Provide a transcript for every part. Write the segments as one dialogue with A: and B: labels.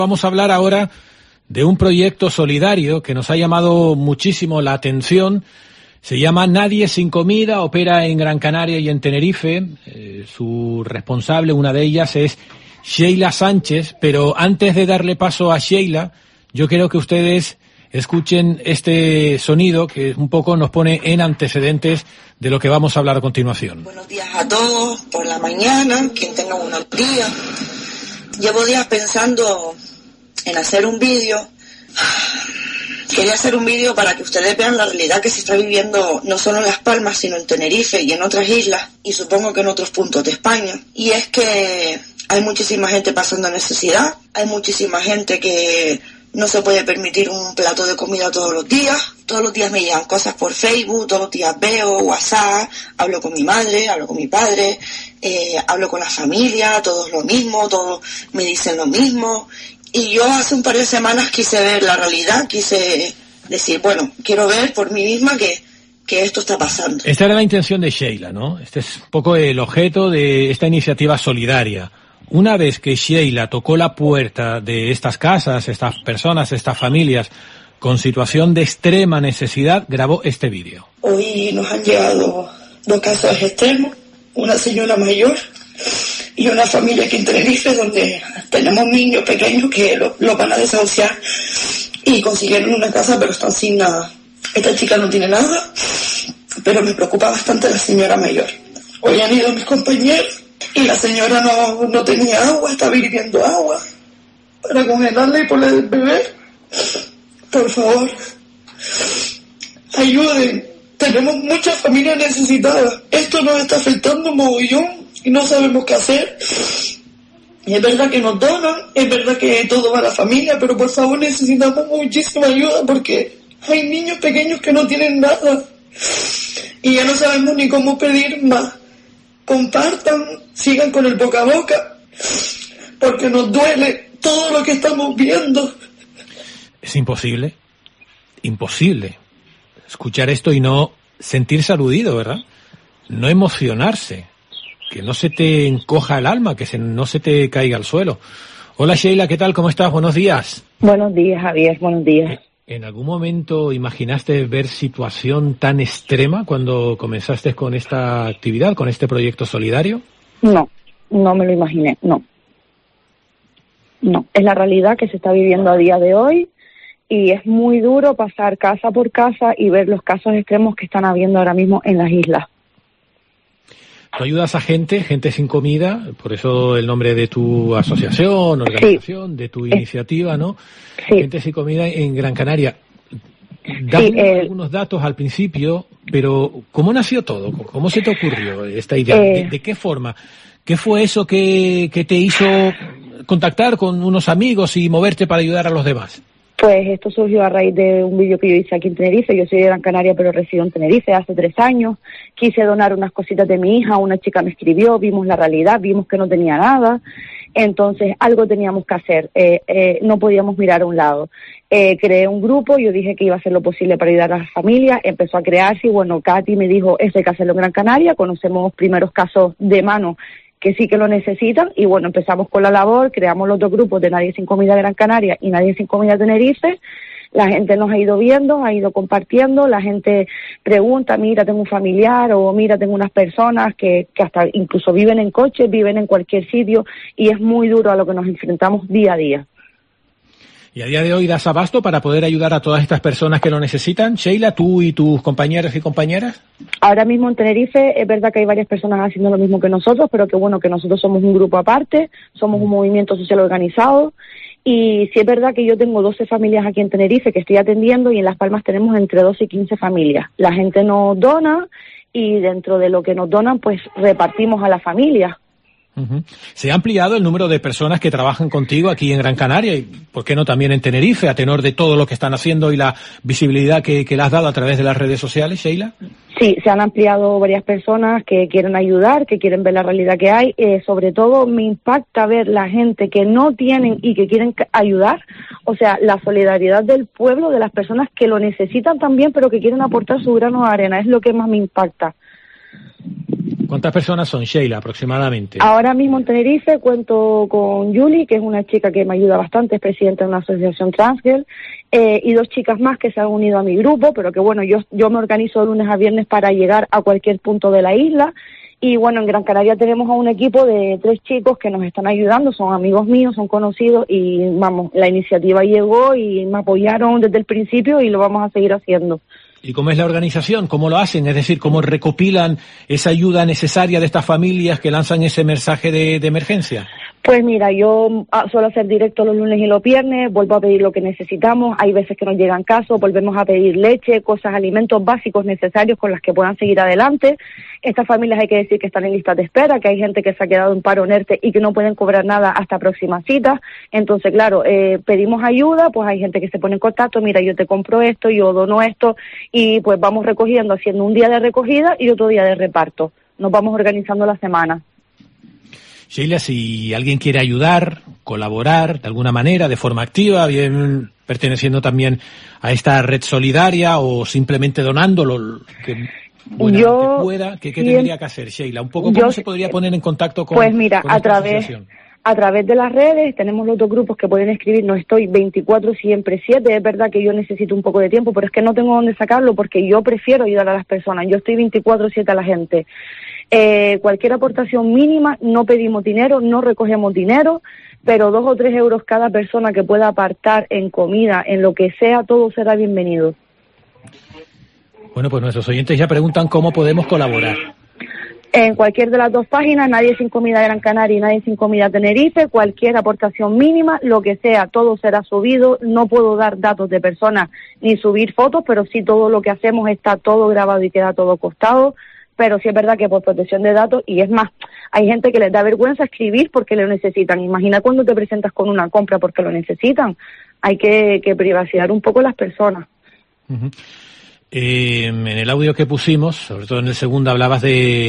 A: Vamos a hablar ahora de un proyecto solidario que nos ha llamado muchísimo la atención. Se llama Nadie sin Comida, opera en Gran Canaria y en Tenerife. Su responsable, una de ellas, es Sheila Sánchez. Pero antes de darle paso a Sheila, yo quiero que ustedes escuchen este sonido que un poco nos pone en antecedentes de lo que vamos a hablar a continuación.
B: Buenos días a todos, por la mañana, quien tenga un día. Llevo días pensando en hacer un vídeo. Quería hacer un vídeo para que ustedes vean la realidad que se está viviendo no solo en Las Palmas, sino en Tenerife y en otras islas, y supongo que en otros puntos de España. Y es que hay muchísima gente pasando necesidad, hay muchísima gente que no se puede permitir un plato de comida todos los días. Todos los días me llegan cosas por Facebook, todos los días veo WhatsApp, hablo con mi madre, hablo con mi padre, hablo con la familia, todos lo mismo, todos me dicen lo mismo. Y yo hace un par de semanas quise ver la realidad, quise decir, bueno, quiero ver por mí misma que esto está pasando.
A: Esta era la intención de Sheila, ¿no? Este es un poco el objeto de esta iniciativa solidaria. Una vez que Sheila tocó la puerta de estas casas, estas personas, estas familias con situación de extrema necesidad, grabó este vídeo.
B: Hoy nos han llegado dos casos extremos, una señora mayor y una familia aquí en Tenerife donde tenemos niños pequeños que lo van a desahuciar y consiguieron una casa pero están sin nada. Esta chica no tiene nada, pero me preocupa bastante la señora mayor. Hoy han ido mis compañeros y la señora no tenía agua, estaba hirviendo agua para congelarla y poder beber. Por favor, ayuden. Tenemos muchas familias necesitadas. Esto nos está afectando un mogollón y no sabemos qué hacer. Y es verdad que nos donan, es verdad que todo va a la familia, pero por favor necesitamos muchísima ayuda porque hay niños pequeños que no tienen nada y ya no sabemos ni cómo pedir más. Compartan, sigan con el boca a boca, porque nos duele todo lo que estamos viendo.
A: Es imposible escuchar esto y no sentirse aludido, ¿verdad? No emocionarse, que no se te encoja el alma, que no se te caiga al suelo. Hola Sheila, ¿qué tal? ¿Cómo estás? Buenos días.
C: Buenos días, Javier, buenos días.
A: ¿En algún momento imaginaste ver situación tan extrema cuando comenzaste con esta actividad, con este proyecto solidario?
C: No me lo imaginé, no. Es la realidad que se está viviendo a día de hoy y es muy duro pasar casa por casa y ver los casos extremos que están habiendo ahora mismo en las islas.
A: Tú ayudas a gente sin comida, por eso el nombre de tu asociación, organización, sí, de tu iniciativa, ¿no? Sí. Gente sin comida en Gran Canaria. Dame algunos datos al principio, pero ¿cómo nació todo? ¿Cómo se te ocurrió esta idea? ¿De qué forma? ¿Qué fue eso que te hizo contactar con unos amigos y moverte para ayudar a los demás?
C: Pues esto surgió a raíz de un vídeo que yo hice aquí en Tenerife. Yo soy de Gran Canaria, pero resido en Tenerife hace 3 años. Quise donar unas cositas de mi hija, una chica me escribió, vimos la realidad, vimos que no tenía nada. Entonces, algo teníamos que hacer, no podíamos mirar a un lado. Creé un grupo, yo dije que iba a hacer lo posible para ayudar a las familias, empezó a crearse y bueno, Katy me dijo, esto hay que hacerlo en Gran Canaria, conocemos primeros casos de mano que sí que lo necesitan y bueno, empezamos con la labor, creamos los 2 grupos de Nadie sin Comida Gran Canaria y Nadie sin Comida Tenerife. La gente nos ha ido viendo, ha ido compartiendo, la gente pregunta, mira, tengo un familiar o mira, tengo unas personas que hasta incluso viven en coches, viven en cualquier sitio y es muy duro a lo que nos enfrentamos día a día.
A: ¿Y a día de hoy das abasto para poder ayudar a todas estas personas que lo necesitan? Sheila, tú y tus compañeros y compañeras.
C: Ahora mismo en Tenerife es verdad que hay varias personas haciendo lo mismo que nosotros, pero que bueno, que nosotros somos un grupo aparte, somos un movimiento social organizado. Y sí es verdad que yo tengo 12 familias aquí en Tenerife que estoy atendiendo y en Las Palmas tenemos entre 12 y 15 familias. La gente nos dona y dentro de lo que nos donan pues repartimos a las familias.
A: Uh-huh. ¿Se ha ampliado el número de personas que trabajan contigo aquí en Gran Canaria y, por qué no, también en Tenerife, a tenor de todo lo que están haciendo y la visibilidad que le has dado a través de las redes sociales, Sheila?
C: Sí, se han ampliado varias personas que quieren ayudar, que quieren ver la realidad que hay. Sobre todo me impacta ver la gente que no tienen y que quieren ayudar. O sea, la solidaridad del pueblo, de las personas que lo necesitan también, pero que quieren aportar su grano de arena. Es lo que más me impacta.
A: ¿Cuántas personas son, Sheila, aproximadamente?
C: Ahora mismo en Tenerife cuento con Julie, que es una chica que me ayuda bastante, es presidenta de una asociación Transgirl, y 2 chicas más que se han unido a mi grupo, pero que bueno, yo me organizo de lunes a viernes para llegar a cualquier punto de la isla. Y bueno, en Gran Canaria tenemos a un equipo de 3 chicos que nos están ayudando, son amigos míos, son conocidos, y vamos, la iniciativa llegó y me apoyaron desde el principio y lo vamos a seguir haciendo.
A: ¿Y cómo es la organización? ¿Cómo lo hacen? Es decir, ¿cómo recopilan esa ayuda necesaria de estas familias que lanzan ese mensaje de emergencia?
C: Pues mira, yo suelo hacer directo los lunes y los viernes, vuelvo a pedir lo que necesitamos, hay veces que nos llegan casos, volvemos a pedir leche, cosas, alimentos básicos necesarios con las que puedan seguir adelante. Estas familias hay que decir que están en listas de espera, que hay gente que se ha quedado en paro NERTE y que no pueden cobrar nada hasta próxima cita. Entonces, claro, pedimos ayuda, pues hay gente que se pone en contacto, mira, yo te compro esto, yo dono esto, y pues vamos recogiendo, haciendo un día de recogida y otro día de reparto. Nos vamos organizando la semana.
A: Sheila, si alguien quiere ayudar, colaborar de alguna manera, de forma activa, bien perteneciendo también a esta red solidaria o simplemente donando lo que buenamente pueda, ¿qué tendría que hacer, Sheila? Un poco, ¿cómo se podría poner en contacto con
C: Pues mira,
A: con
C: a
A: esta
C: través
A: asociación?
C: A través de las redes tenemos los 2 grupos que pueden escribir, no estoy 24 siempre 7, es verdad que yo necesito un poco de tiempo, pero es que no tengo dónde sacarlo porque yo prefiero ayudar a las personas, yo estoy 24/7 a la gente. Cualquier aportación mínima, no pedimos dinero, no recogemos dinero, pero 2 o 3 euros cada persona que pueda apartar en comida, en lo que sea, todo será bienvenido.
A: Bueno, pues nuestros oyentes ya preguntan cómo podemos colaborar.
C: En cualquier de las 2 páginas, Nadie sin Comida Gran Canaria y Nadie sin Comida Tenerife, cualquier aportación mínima, lo que sea, todo será subido. No puedo dar datos de personas ni subir fotos, pero sí todo lo que hacemos está todo grabado y queda todo costado. Pero sí es verdad que por protección de datos, y es más, hay gente que les da vergüenza escribir porque lo necesitan. Imagina cuando te presentas con una compra porque lo necesitan. Hay que privacidad un poco las personas.
A: Uh-huh. En el audio que pusimos, sobre todo en el segundo, hablabas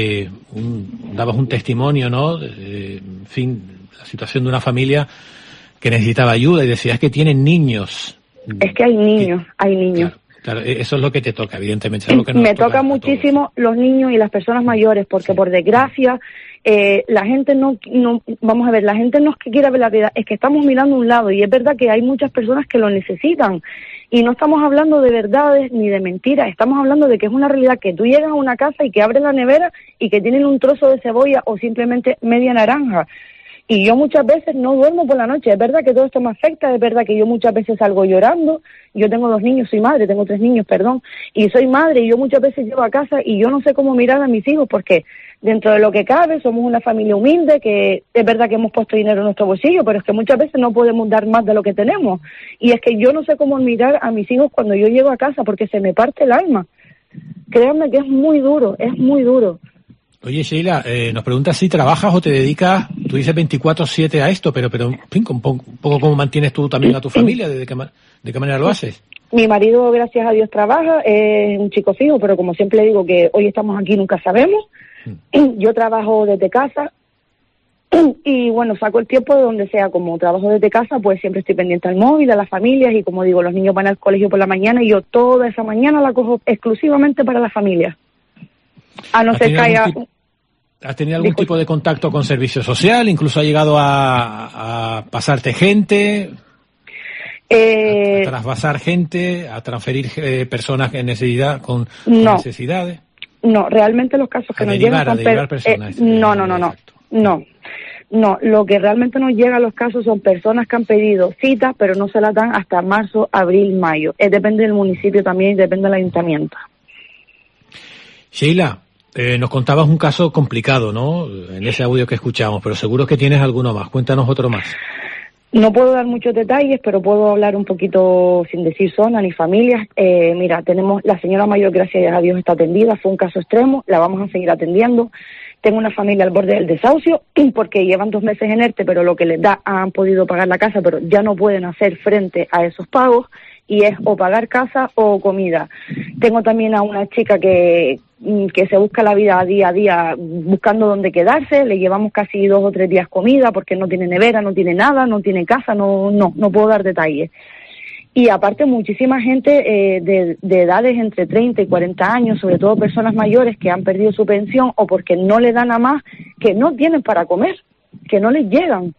A: dabas un testimonio, ¿no? En fin, la situación de una familia que necesitaba ayuda y decías que tienen niños.
C: Es que hay niños.
A: Claro, eso es lo que te toca, evidentemente. Es lo que
C: me toca muchísimo los niños y las personas mayores, porque por desgracia la gente vamos a ver, la gente no es que quiera ver la vida, es que estamos mirando a un lado, y es verdad que hay muchas personas que lo necesitan, y no estamos hablando de verdades ni de mentiras, estamos hablando de que es una realidad, que tú llegas a una casa y que abres la nevera y que tienen un trozo de cebolla o simplemente media naranja. Y yo muchas veces no duermo por la noche, es verdad que todo esto me afecta, es verdad que yo muchas veces salgo llorando, yo tengo 2 niños, soy madre, tengo 3 niños, y soy madre, y yo muchas veces llego a casa y yo no sé cómo mirar a mis hijos, porque dentro de lo que cabe somos una familia humilde, que es verdad que hemos puesto dinero en nuestro bolsillo, pero es que muchas veces no podemos dar más de lo que tenemos, y es que yo no sé cómo mirar a mis hijos cuando yo llego a casa, porque se me parte el alma. Créanme que es muy duro, es muy duro.
A: Oye, Sheila, nos preguntas si trabajas o te dedicas, tú dices 24/7 a esto, pero en fin, un poco cómo mantienes tú también a tu familia, ¿de qué manera lo haces?
C: Mi marido, gracias a Dios, trabaja, es un chico fijo, pero como siempre digo que hoy estamos aquí, nunca sabemos. Yo trabajo desde casa y bueno, saco el tiempo de donde sea. Como trabajo desde casa, pues siempre estoy pendiente al móvil, a las familias, y como digo, los niños van al colegio por la mañana y yo toda esa mañana la cojo exclusivamente para la familia. A no ser que haya...
A: ¿Has tenido algún tipo de contacto con servicio social? ¿Incluso ha llegado a pasarte gente? ¿A trasvasar gente? ¿A transferir personas en necesidad con necesidades?
C: No, realmente los casos que nos llegan son personas. No, lo que realmente nos llega a los casos son personas que han pedido citas, pero no se las dan hasta marzo, abril, mayo. Depende del municipio también y depende del ayuntamiento.
A: Sheila, nos contabas un caso complicado, ¿no? En ese audio que escuchamos, pero seguro que tienes alguno más. Cuéntanos otro más.
C: No puedo dar muchos detalles, pero puedo hablar un poquito sin decir zona ni familias. Mira, tenemos la señora mayor, gracias a Dios, está atendida. Fue un caso extremo, la vamos a seguir atendiendo. Tengo una familia al borde del desahucio porque llevan 2 meses en ERTE, pero lo que les da han podido pagar la casa, pero ya no pueden hacer frente a esos pagos, y es o pagar casa o comida. Tengo también a una chica que se busca la vida día a día buscando dónde quedarse. Le llevamos casi 2 o 3 días comida porque no tiene nevera, no tiene nada, no tiene casa, no puedo dar detalles. Y aparte muchísima gente de edades entre 30 y 40 años, sobre todo personas mayores que han perdido su pensión o porque no le dan a más, que no tienen para comer, que no les llegan.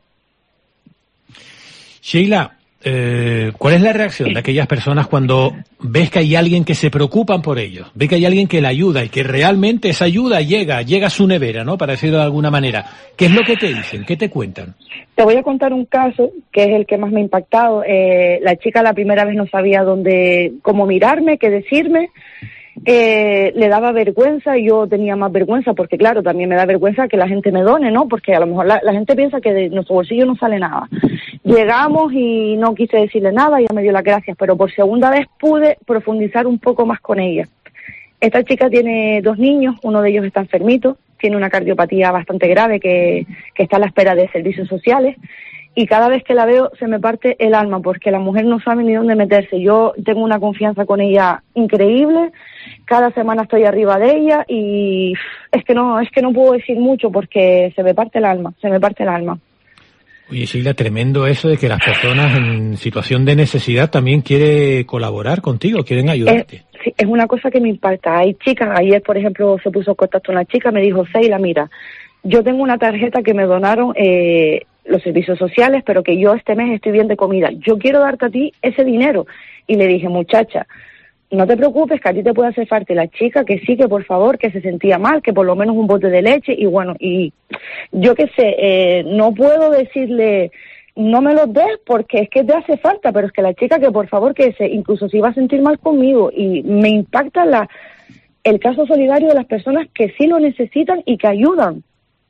A: Sheila, ¿cuál es la reacción de aquellas personas cuando ves que hay alguien que se preocupan por ellos, ves que hay alguien que le ayuda y que realmente esa ayuda llega a su nevera, ¿no? Para decirlo de alguna manera. ¿Qué es lo que te dicen? ¿Qué te cuentan?
C: Te voy a contar un caso que es el que más me ha impactado. La chica la primera vez no sabía cómo mirarme, qué decirme. Le daba vergüenza y yo tenía más vergüenza porque, claro, también me da vergüenza que la gente me done, ¿no? Porque a lo mejor la gente piensa que de nuestro bolsillo no sale nada. Llegamos y no quise decirle nada, ella me dio las gracias, pero por segunda vez pude profundizar un poco más con ella. Esta chica tiene 2 niños, uno de ellos está enfermito, tiene una cardiopatía bastante grave que está a la espera de servicios sociales. Y cada vez que la veo se me parte el alma porque la mujer no sabe ni dónde meterse. Yo tengo una confianza con ella increíble, cada semana estoy arriba de ella y es que no puedo decir mucho porque se me parte el alma.
A: Oye, Sheila, tremendo eso de que las personas en situación de necesidad también quieren colaborar contigo, quieren ayudarte.
C: Sí, es una cosa que me impacta. Hay chicas, ayer por ejemplo se puso en contacto una chica, me dijo, Sheila, mira, yo tengo una tarjeta que me donaron los servicios sociales, pero que yo este mes estoy bien de comida. Yo quiero darte a ti ese dinero. Y le dije, muchacha, no te preocupes, que a ti te puede hacer falta. Y la chica que sí, que por favor, que se sentía mal, que por lo menos un bote de leche. Y bueno, y yo qué sé, no puedo decirle, no me los des porque es que te hace falta, pero es que la chica que por favor, incluso se iba a sentir mal conmigo. Y me impacta el caso solidario de las personas que sí lo necesitan y que ayudan.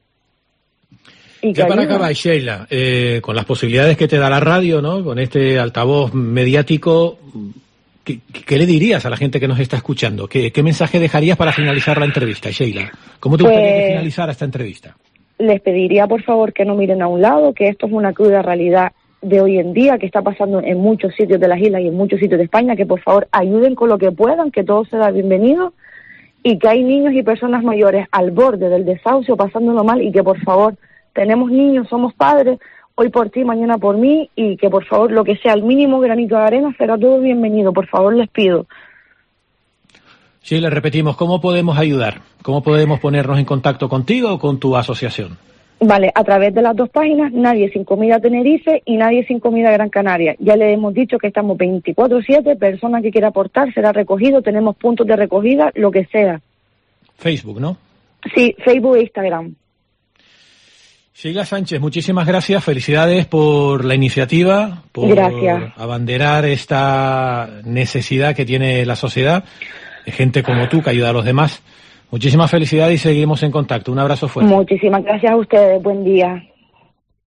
A: Ya para acabar, Sheila, con las posibilidades que te da la radio, ¿no? Con este altavoz mediático, ¿qué le dirías a la gente que nos está escuchando? ¿Qué mensaje dejarías para finalizar la entrevista, Sheila? ¿Cómo te gustaría que finalizara esta entrevista?
C: Les pediría, por favor, que no miren a un lado, que esto es una cruda realidad de hoy en día, que está pasando en muchos sitios de las islas y en muchos sitios de España, que por favor ayuden con lo que puedan, que todo sea bienvenido, y que hay niños y personas mayores al borde del desahucio pasándolo mal, y que por favor, tenemos niños, somos padres, hoy por ti, mañana por mí, y que por favor lo que sea el mínimo granito de arena será todo bienvenido, por favor les pido.
A: Sí, le repetimos, ¿cómo podemos ayudar? ¿Cómo podemos ponernos en contacto contigo o con tu asociación?
C: Vale, a través de las 2 páginas, Nadie sin Comida Tenerife y Nadie sin Comida Gran Canaria. Ya le hemos dicho que estamos 24/7, persona que quiera aportar será recogido, tenemos puntos de recogida, lo que sea.
A: Facebook, ¿no?
C: Sí, Facebook e Instagram.
A: Sheila Sánchez, muchísimas gracias, felicidades por la iniciativa, por abanderar esta necesidad que tiene la sociedad, de gente como tú que ayuda a los demás. Muchísimas felicidades y seguimos en contacto. Un abrazo fuerte.
C: Muchísimas gracias a ustedes, buen día.